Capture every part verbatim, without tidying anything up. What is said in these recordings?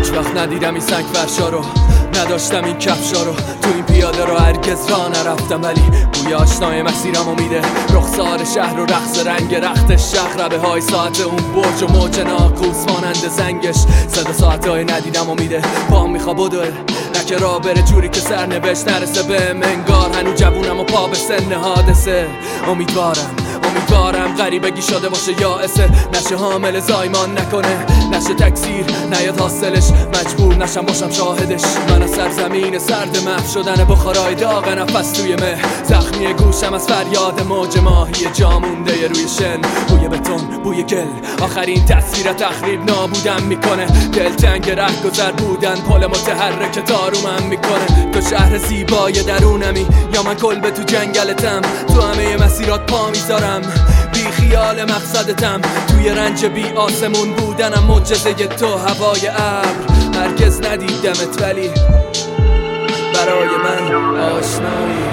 هیچ وقت ندیدم این سنگ فرشا رو، نداشتم این کفشا رو، تو این پیاده رو هرگز را نرفتم، ولی بوی آشنای مسیرم امیده رخسار شهر و رقص رنگ رخت شخربه های ساعت اون برج و موج ناقوس مانند زنگش، صدا ساعت های ندیدم امیده پا میخوا بدوه نکه را بره جوری که سرنوشت نرسه به منگار، هنو جوونم و پا به سن حادثه. امیدوارم امیدوارم غریبگی شده باشه یا اسه، نشه حامل زایمان نکنه، نشه تکثیر نیاد حاصلش، مجبور نشم باشم شاهدش. من از سرزمین سرد محو شدن بخارای داغ نفس توی مه، زخمی گوشم از فریاد موج ماهی جا مونده روی شن، بوی بتون بوی گل آخرین تصویر تخریب نابودم میکنه، دلتنگ ره گذر بودن پل متحرک تارومم میکنه. تو شهر زیبای درونمی یا من کلبه تو جنگلتم، تو همه مسیرات پا میذارم بی خیال مقصدتم، توی رنج بی آسمون بودنم معجزه تو هوای ابر، هرگز ندیدمت ولی برای من آشنایی،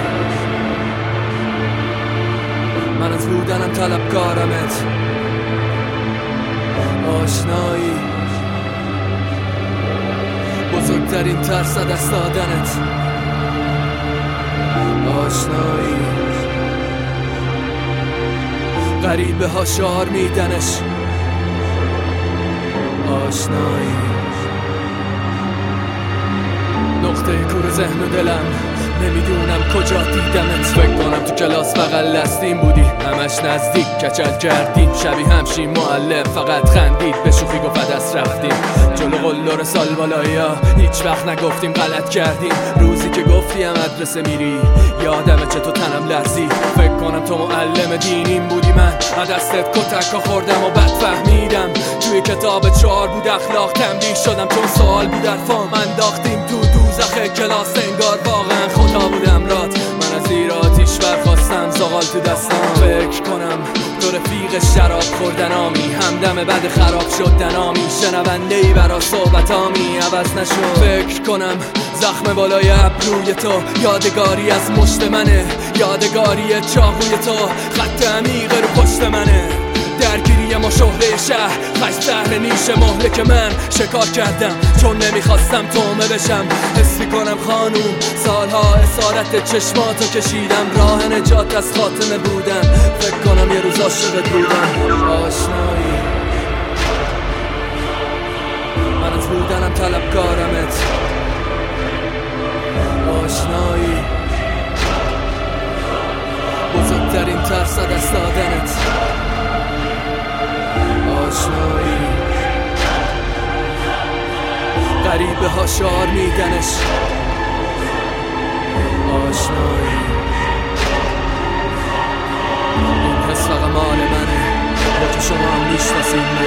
من از بودنم طلبکارمت آشنایی، بزرگترین ترس دست دادنت آشنایی، غریبه ها شعار میدنش آشنایی، نقطه کور ذهن و دلم نمیدونم کجا دیدمت، فکر کنم تو کلاس فقط لستیم بودی همش نزدیک کچل کردیم، شبیه همشیم معلم فقط خندید به شوخی گفت دست رفتیم، جلو قلدر سال بالایی ها هیچ وقت نگفتیم غلط کردیم، روزی که گفتی هم مدرسه میری یادمه چطور تنم لرزید، فکر کنم تو معلم دینیم بودی، من از دستت کتکا خوردم و بد فهمیدم، توی کتاب چهار بود اخلاق تنبیه شدم چون سوال بود درفام انداختیم تو دوزخ کلاس انگار واقعا خدا بودم رات، من از زیر آتیش برخواستم زغال تو دستم، فکر کنم تو رفیق شراب خوردن آمی، همدم بد خراب شد دنامی، شنونده ای برا صحبت آمی عوض نشد، فکر کنم زخم بالای ابروی تو یادگاری از مشت منه، یادگاری چاقوی تو خط عمیق رو پشت منه، درگیری ما شهره شهر خشت سهر نیش مهلک من شکار کردم چون نمیخواستم تومه بشم، حس میکنم خانوم سالها اسارت چشماتو کشیدم، راه نجات از خاتمه بودن، فکر کنم یه روز عاشقت بودم آشنایی، من از بودنم طلبکارمت آشنایی، بزرگترین ترس دست دادنت آشنایی، غریبه ها شعار میدنش آشنایی، این حس فقط مال منه با که شما هم میشناسید